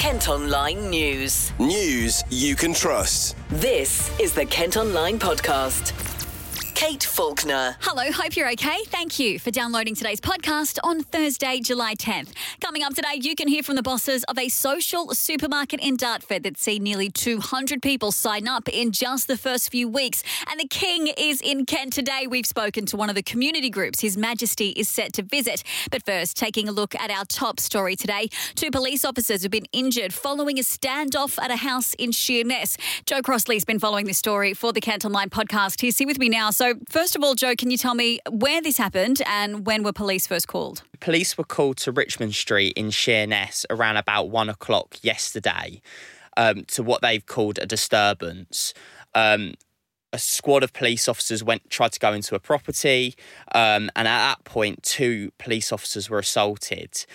Kent Online News. News you can trust. This is the Kent Online Podcast. Kate Faulkner. Hello, hope you're okay. Thank you for downloading today's podcast on Thursday, July 10th. Coming up today, you can hear from the bosses of a social supermarket in Dartford that's seen nearly 200 people sign up in just the first few weeks. And the King is in Kent today. We've spoken to one of the community groups His Majesty is set to visit. But first, taking a look at our top story today. 2 police officers have been injured following a standoff at a house in Sheerness. Joe Crossley's been following this story for the Kent Online podcast. He's here with me now. So first of all, Joe, can you tell me where this happened and when were police first called? Police were called to Richmond Street in Sheerness around about 1 o'clock yesterday to what they've called a disturbance. A squad of police officers tried to go into a property and at that point 2 police officers were assaulted.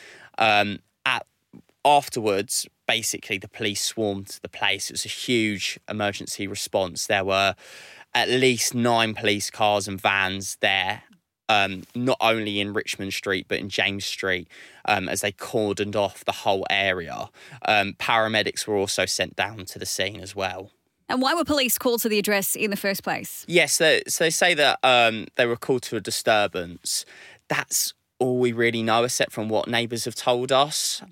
Afterwards, basically the police swarmed the place. It was a huge emergency response. There were at least 9 police cars and vans there, not only in Richmond Street but in James Street, as they cordoned off the whole area. Paramedics were also sent down to the scene as well. And why were police called to the address in the first place? Yes, so they say that they were called to a disturbance. That's all we really know, except from what neighbours have told us.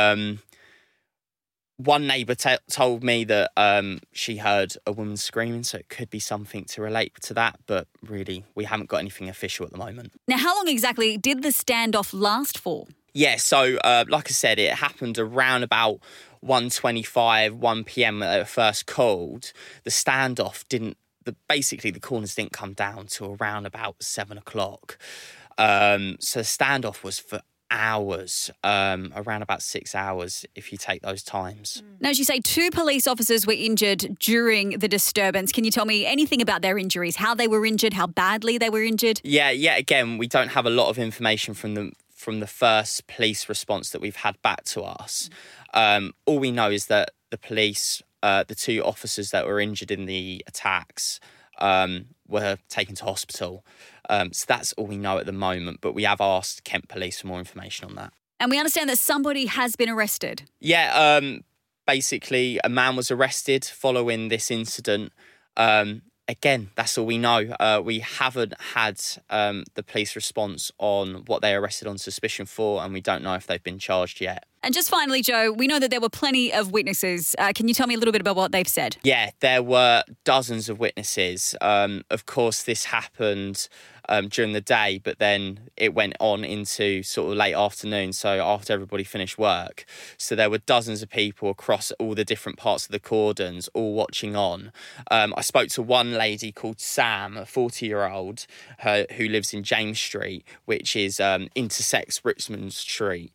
One neighbour told me that she heard a woman screaming, so it could be something to relate to that, but really, we haven't got anything official at the moment. Now, how long exactly did the standoff last for? Yeah, so like I said, it happened around about 1:25, 1 p.m. when they were first called. The standoff basically the corners didn't come down till around about 7 o'clock. So the standoff was for hours, around about 6 hours if you take those times. Now, as you say, 2 police officers were injured during the disturbance. Can you tell me anything about their injuries, how they were injured, how badly they were injured? Yeah, again, we don't have a lot of information from the first police response that we've had back to us. All we know is that the police, the 2 officers that were injured in the attacks, were taken to hospital. So that's all we know at the moment, but we have asked Kent Police for more information on that. And we understand that somebody has been arrested. Yeah, basically a man was arrested following this incident. Again, that's all we know. We haven't had the police response on what they arrested on suspicion for, and we don't know if they've been charged yet. And just finally, Joe, we know that there were plenty of witnesses. Can you tell me a little bit about what they've said? Yeah, there were dozens of witnesses. Of course, this happened during the day, but then it went on into sort of late afternoon, so after everybody finished work. So there were dozens of people across all the different parts of the cordons, all watching on. I spoke to one lady called Sam, a 40-year-old, who lives in James Street, which is intersects Richmond Street.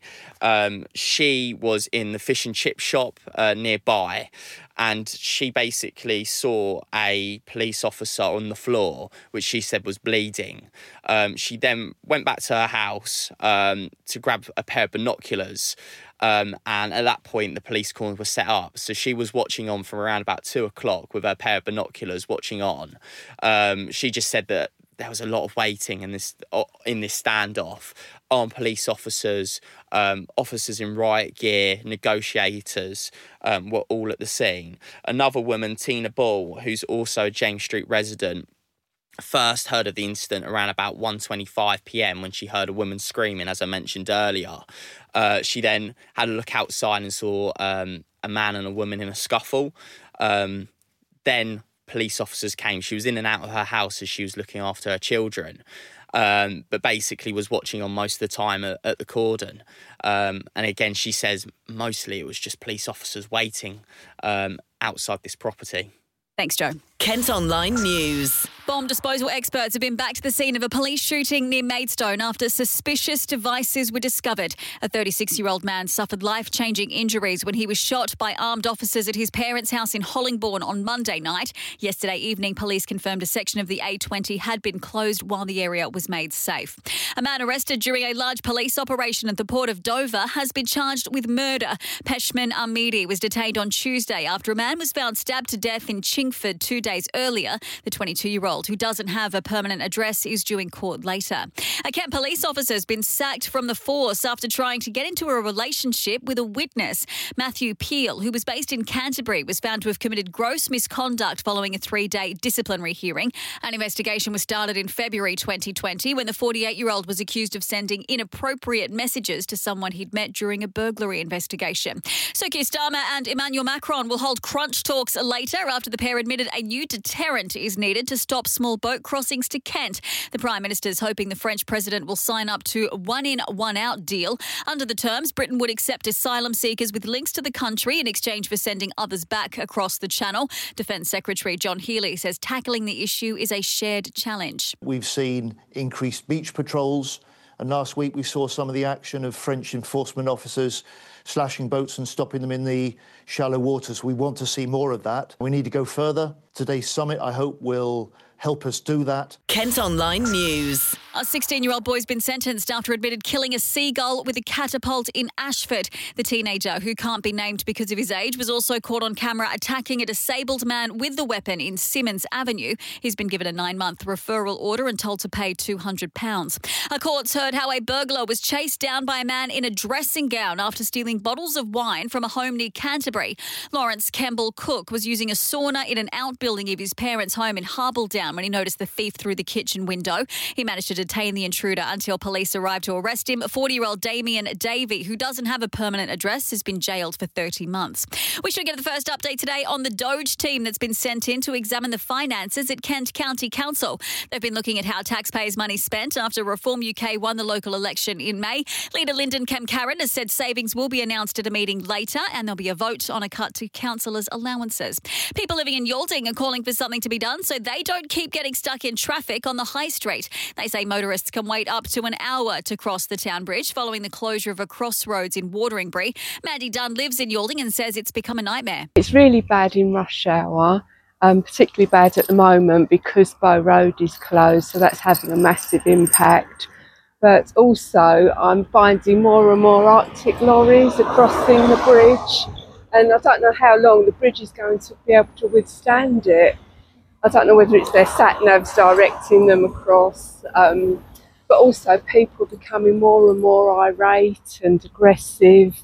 She was in the fish and chip shop nearby, and she basically saw a police officer on the floor, which she said was bleeding. She then went back to her house to grab a pair of binoculars, and at that point the police cordon was set up. So she was watching on from around about 2 o'clock with her pair of binoculars watching on. She just said that there was a lot of waiting in this standoff. Armed police officers, officers in riot gear, negotiators were all at the scene. Another woman, Tina Ball, who's also a James Street resident, first heard of the incident around about 1:25 p.m. when she heard a woman screaming, as I mentioned earlier. She then had a look outside and saw a man and a woman in a scuffle. Then police officers came. She was in and out of her house as she was looking after her children, but basically was watching on most of the time at the cordon. And again, she says mostly it was just police officers waiting outside this property. Thanks, Joe. Kent Online News. Bomb disposal experts have been back to the scene of a police shooting near Maidstone after suspicious devices were discovered. A 36-year-old man suffered life-changing injuries when he was shot by armed officers at his parents' house in Hollingbourne on Monday night. Yesterday evening, police confirmed a section of the A20 had been closed while the area was made safe. A man arrested during a large police operation at the Port of Dover has been charged with murder. Peshman Ahmedi was detained on Tuesday after a man was found stabbed to death in Chingford 2 days earlier. The 22-year-old 16-year-old who doesn't have a permanent address is due in court later. A Kent police officer has been sacked from the force after trying to get into a relationship with a witness. Matthew Peel, who was based in Canterbury, was found to have committed gross misconduct following a 3-day disciplinary hearing. An investigation was started in February 2020 when the 48-year-old was accused of sending inappropriate messages to someone he'd met during a burglary investigation. So Keir Starmer and Emmanuel Macron will hold crunch talks later after the pair admitted a new deterrent is needed to stop small boat crossings to Kent. The Prime Minister is hoping the French president will sign up to a one-in, one-out deal. Under the terms, Britain would accept asylum seekers with links to the country in exchange for sending others back across the Channel. Defence Secretary John Healey says tackling the issue is a shared challenge. We've seen increased beach patrols, and last week we saw some of the action of French enforcement officers slashing boats and stopping them in the shallow waters. We want to see more of that. We need to go further. Today's summit, I hope, will help us do that. Kent Online News. A 16-year-old boy's been sentenced after admitted killing a seagull with a catapult in Ashford. The teenager, who can't be named because of his age, was also caught on camera attacking a disabled man with the weapon in Simmons Avenue. He's been given a 9-month referral order and told to pay £200. A court's heard how a burglar was chased down by a man in a dressing gown after stealing bottles of wine from a home near Canterbury. Lawrence Kemble Cook was using a sauna in an outbuilding of his parents' home in Harbledown when he noticed the thief through the kitchen window. He managed to detain the intruder until police arrived to arrest him. 40-year-old Damien Davey, who doesn't have a permanent address, has been jailed for 30 months. We should get the first update today on the Doge team that's been sent in to examine the finances at Kent County Council. They've been looking at how taxpayers' money spent after Reform UK won the local election in May. Leader Lyndon Kemcaron has said savings will be announced at a meeting later and there'll be a vote on a cut to councillors' allowances. People living in Yalding are calling for something to be done so they don't keep getting stuck in traffic on the high street. They say motorists can wait up to an hour to cross the town bridge following the closure of a crossroads in Wateringbury. Mandy Dunn lives in Yalding and says it's become a nightmare. It's really bad in rush hour, particularly bad at the moment because Bow Road is closed, so that's having a massive impact. But also I'm finding more and more Arctic lorries are crossing the bridge, and I don't know how long the bridge is going to be able to withstand it. I don't know whether it's their sat-navs directing them across, but also people becoming more and more irate and aggressive.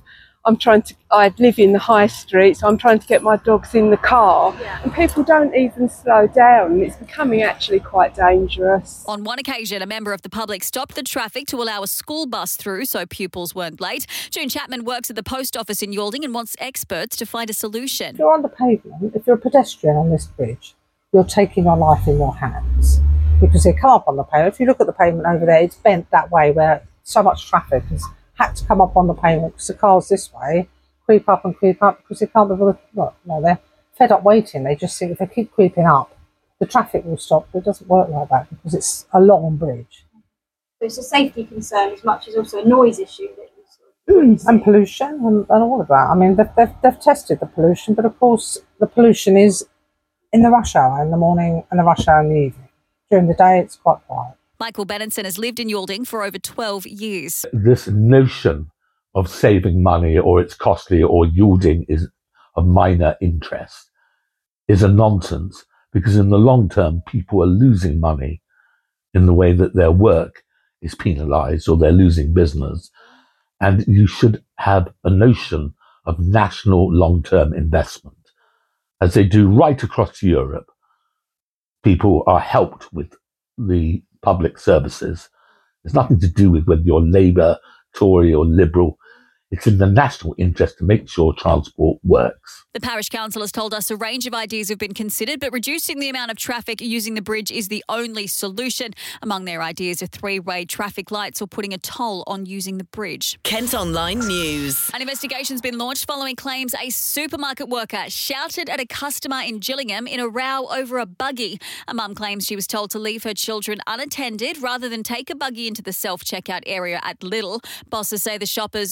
I live in the high street, so I'm trying to get my dogs in the car, and people don't even slow down. It's becoming actually quite dangerous. On one occasion, a member of the public stopped the traffic to allow a school bus through so pupils weren't late. June Chapman works at the post office in Yalding and wants experts to find a solution. If you're on the pavement, if you're a pedestrian on this bridge, you're taking your life in your hands because they come up on the pavement. If you look at the pavement over there, it's bent that way where so much traffic has had to come up on the pavement because the cars this way creep up because they can't be bothered. No, they're fed up waiting. They just think if they keep creeping up, the traffic will stop. But it doesn't work like that because it's a long bridge. So it's a safety concern as much as also a noise issue that and pollution and all of that. I mean, they've tested the pollution, but of course the pollution is in the rush hour in the morning and the rush hour in the evening. During the day, it's quite quiet. Michael Benenson has lived in Yalding for over 12 years. This notion of saving money or it's costly or yielding is of minor interest is a nonsense because in the long term, people are losing money in the way that their work is penalised or they're losing business. And you should have a notion of national long-term investment. As they do right across Europe, people are helped with the public services. It's nothing to do with whether you're Labour, Tory or Liberal. It's in the national interest to make sure transport works. The parish council has told us a range of ideas have been considered, but reducing the amount of traffic using the bridge is the only solution. Among their ideas are 3-way traffic lights or putting a toll on using the bridge. Kent Online News. An investigation's been launched following claims a supermarket worker shouted at a customer in Gillingham in a row over a buggy. A mum claims she was told to leave her children unattended rather than take a buggy into the self-checkout area at Lidl. Bosses say the shoppers are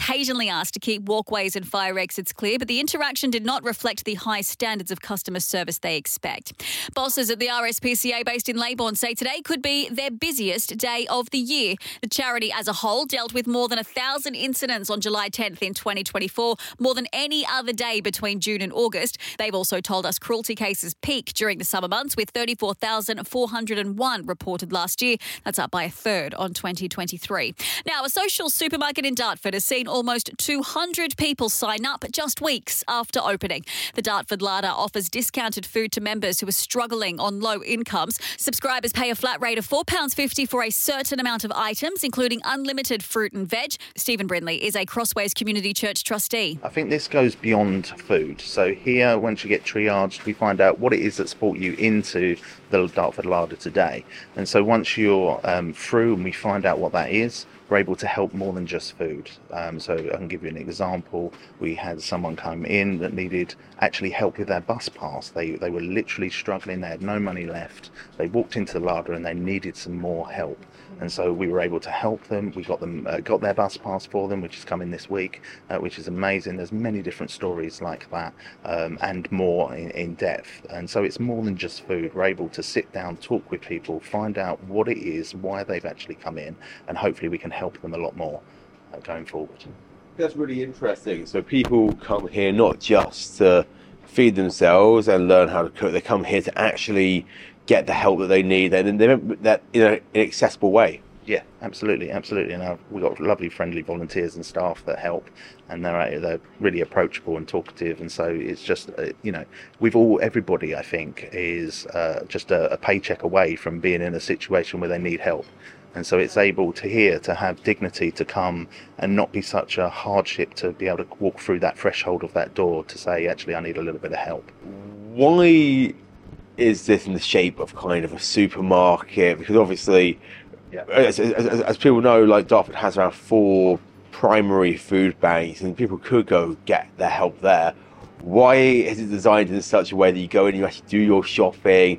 occasionally asked to keep walkways and fire exits clear, but the interaction did not reflect the high standards of customer service they expect. Bosses at the RSPCA based in Leybourne say today could be their busiest day of the year. The charity as a whole dealt with more than 1,000 incidents on July 10th in 2024, more than any other day between June and August. They've also told us cruelty cases peak during the summer months, with 34,401 reported last year. That's up by a third on 2023. Now, a social supermarket in Dartford has seen almost 200 people sign up just weeks after opening. The Dartford Larder offers discounted food to members who are struggling on low incomes. Subscribers pay a flat rate of £4.50 for a certain amount of items, including unlimited fruit and veg. Stephen Brindley is a Crossways Community Church trustee. I think this goes beyond food. So here, once you get triaged, we find out what it is that's brought you into the Dartford Larder today. And so once you're through and we find out what that is, we're able to help more than just food. So I can give you an example. We had someone come in that needed actually help with their bus pass. They were literally struggling. They had no money left. They walked into the larder and they needed some more help. And so we were able to help them. We got them got their bus pass for them, which is coming this week, which is amazing. There's many different stories like that and more in depth. And so it's more than just food. We're able to sit down, talk with people, find out what it is, why they've actually come in, and hopefully we can help them a lot more going forward. That's really interesting. So people come here not just to feed themselves and learn how to cook. They come here to actually get the help that they need, and they make that in an accessible way. Yeah, absolutely. And we've got lovely, friendly volunteers and staff that help, and they're really approachable and talkative. And so it's just, everybody, I think, is just a paycheck away from being in a situation where they need help. And so it's able to have dignity to come and not be such a hardship to be able to walk through that threshold of that door to say, actually, I need a little bit of help. Why is this in the shape of kind of a supermarket? Because obviously, as people know, like Dartford has around 4 primary food banks, and people could go get their help there. Why is it designed in such a way that you go in, you actually do your shopping,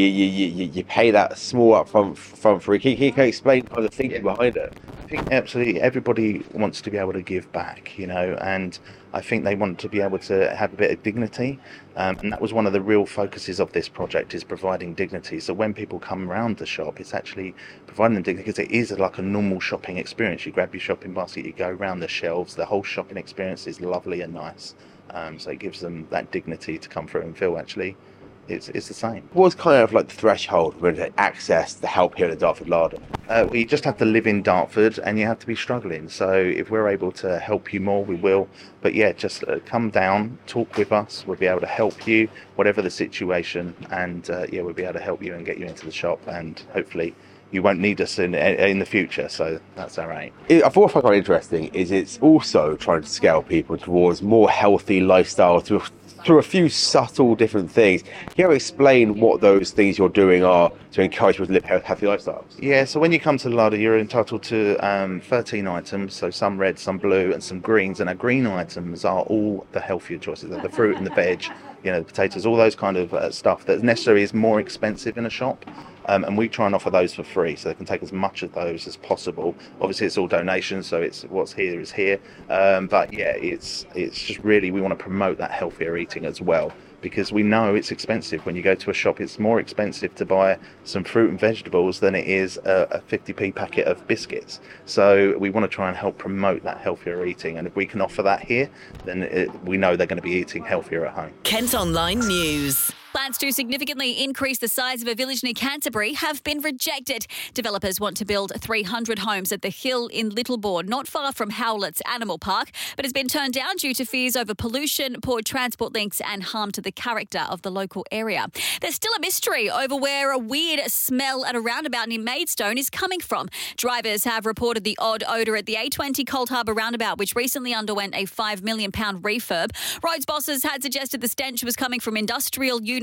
you pay that small upfront fee? Can you explain the thinking behind it? I think absolutely everybody wants to be able to give back, and I think they want to be able to have a bit of dignity, and that was one of the real focuses of this project, is providing dignity. So when people come around the shop, it's actually providing them dignity, because it is like a normal shopping experience. You grab your shopping basket, you go around the shelves, the whole shopping experience is lovely and nice. So it gives them that dignity to come through and feel actually it's the same. What's kind of like the threshold for access to help here at the Dartford Larder? We just have to live in Dartford, and you have to be struggling. So if we're able to help you more, we will. But yeah, just come down, talk with us. We'll be able to help you, whatever the situation, and we'll be able to help you and get you into the shop, and hopefully you won't need us in the future. So that's our aim. I thought what I find interesting is it's also trying to scale people towards more healthy lifestyle through a few subtle different things. Can you explain what those things you're doing are to encourage people to live healthy lifestyles? Yeah, so when you come to the larder, you're entitled to 13 items, so some red, some blue, and some greens. And our green items are all the healthier choices, the fruit and the veg, the potatoes, all those kind of stuff that necessarily is more expensive in a shop. And we try and offer those for free, so they can take as much of those as possible. Obviously, it's all donations, so it's what's here is here. But yeah, it's just really, we want to promote that healthier eating as well, because we know it's expensive. When you go to a shop, it's more expensive to buy some fruit and vegetables than it is a 50p packet of biscuits. So we want to try and help promote that healthier eating, and if we can offer that here, then we know they're going to be eating healthier at home. Kent Online News. Plans to significantly increase the size of a village near Canterbury have been rejected. Developers want to build 300 homes at the Hill in Littlebourne, not far from Howlett's Animal Park, but has been turned down due to fears over pollution, poor transport links and harm to the character of the local area. There's still a mystery over where a weird smell at a roundabout near Maidstone is coming from. Drivers have reported the odd odour at the A20 Cold Harbour roundabout, which recently underwent a £5 million refurb. Roads bosses had suggested the stench was coming from industrial units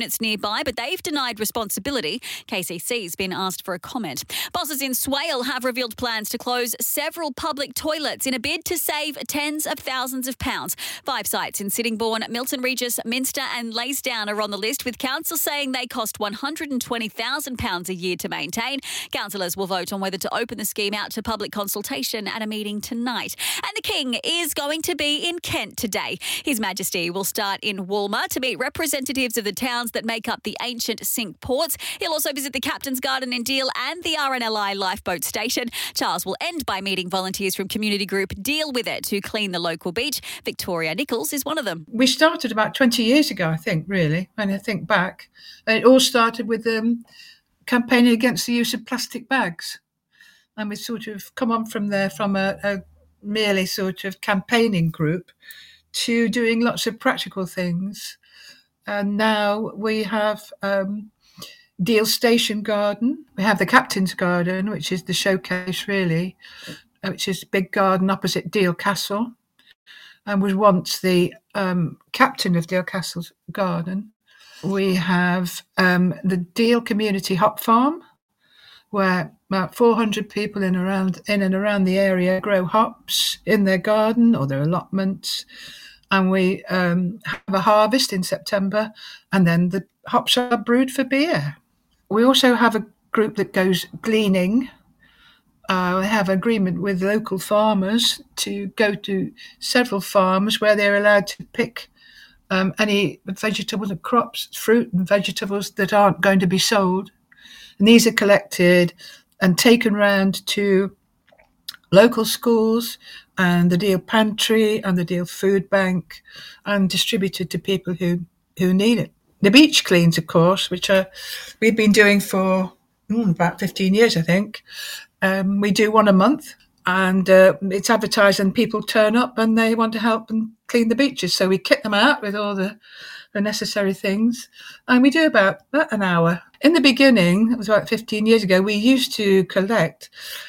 units nearby, but they've denied responsibility. KCC's been asked for a comment. Bosses in Swale have revealed plans to close several public toilets in a bid to save tens of thousands of pounds. 5 sites in Sittingbourne, Milton Regis, Minster and Laysdown are on the list, with council saying they cost £120,000 a year to maintain. Councillors will vote on whether to open the scheme out to public consultation at a meeting tonight. And the King is going to be in Kent today. His Majesty will start in Walmer to meet representatives of the towns that make up the ancient Cinque Ports. He'll also visit the Captain's Garden in Deal and the RNLI lifeboat station. Charles will end by meeting volunteers from community group Deal With It to clean the local beach. Victoria Nichols is one of them. We started about 20 years ago, I think, really, when I think back. It all started with campaigning against the use of plastic bags. And we sort of come on from there from a merely sort of campaigning group to doing lots of practical things. And now we have Deal Station Garden. We have the Captain's Garden, which is the showcase, really, which is a big garden opposite Deal Castle, and was once the captain of Deal Castle's garden. We have the Deal Community Hop Farm, where about 400 people in and around the area grow hops in their garden or their allotments. And we have a harvest in September, and then the hops are brewed for beer. We also have a group that goes gleaning. We have agreement with local farmers to go to several farms where they're allowed to pick any vegetables and crops, fruit and vegetables that aren't going to be sold. And these are collected and taken round to local schools and the Deal Pantry and the Deal Food Bank and distributed to people who need it. The beach cleans, of course, which we've been doing for about 15 years, I think. We do one a month, and it's advertised and people turn up and they want to help and clean the beaches. So we kit them out with all the necessary things, and we do about an hour. In the beginning, it was about 15 years ago, we used to collect,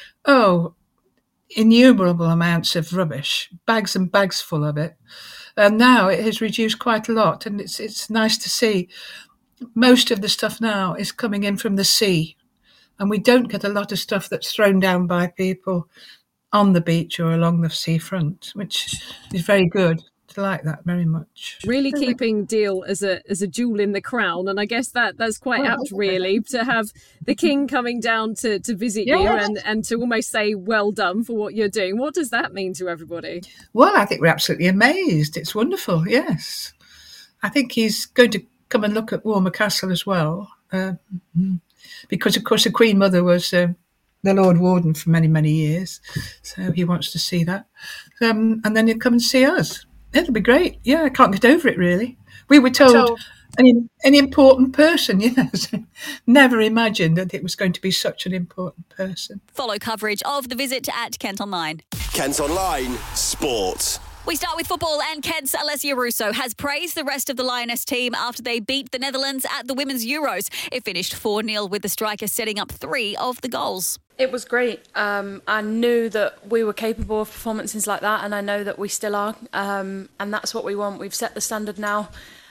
innumerable amounts of rubbish, bags and bags full of it. And now it has reduced quite a lot, and it's nice to see. Most of the stuff now is coming in from the sea, and we don't get a lot of stuff that's thrown down by people on the beach or along the seafront, which is very good. I like that very much. Really keeping Deal as a jewel in the crown, and I guess that's quite apt, really, to have the King coming down to visit you and to almost say well done for what you're doing. What does that mean to everybody? Well, I think we're absolutely amazed. It's wonderful, yes. I think he's going to come and look at Walmer Castle as well, because, of course, the Queen Mother was the Lord Warden for many, many years, so he wants to see that. And then he'll come and see us. It'll be great. Yeah, I can't get over it, really. We were told an important person, yes. Never imagined that it was going to be such an important person. Follow coverage of the visit at Kent Online. Kent Online Sport. We start with football, and Kent's Alessia Russo has praised the rest of the Lioness team after they beat the Netherlands at the Women's Euros. It finished 4-0 with the striker setting up 3 of the goals. It was great. I knew that we were capable of performances like that, and I know that we still are, and that's what we want. We've set the standard now.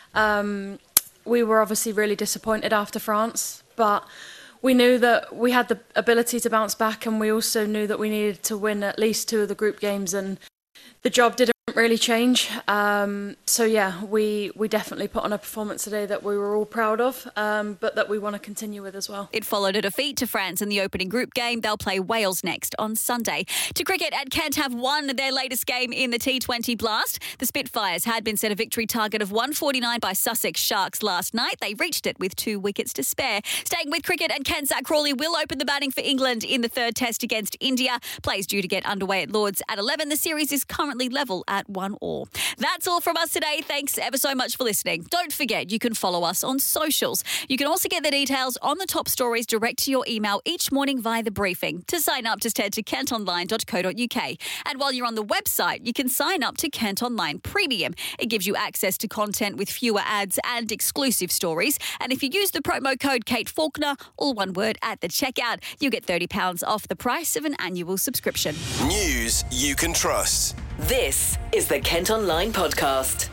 We were obviously really disappointed after France, but we knew that we had the ability to bounce back, and we also knew that we needed to win at least 2 of the group games, and the job didn't really change. So yeah, we definitely put on a performance today that we were all proud of, but that we want to continue with as well. It followed a defeat to France in the opening group game. They'll play Wales next on Sunday. To cricket, at Kent have won their latest game in the T20 Blast. The Spitfires had been set a victory target of 149 by Sussex Sharks last night. They reached it with 2 wickets to spare. Staying with cricket, and Kent, Zach Crawley will open the batting for England in the 3rd test against India. Play's due to get underway at Lords at 11. The series is currently level at 1-1. That's all from us today. Thanks ever so much for listening. Don't forget, you can follow us on socials. You can also get the details on the top stories direct to your email each morning via the briefing. To sign up, just head to kentonline.co.uk. And while you're on the website, you can sign up to Kent Online Premium. It gives you access to content with fewer ads and exclusive stories. And if you use the promo code Kate Faulkner, all one word, at the checkout, you'll get £30 off the price of an annual subscription. News you can trust. This is the Kent Online Podcast.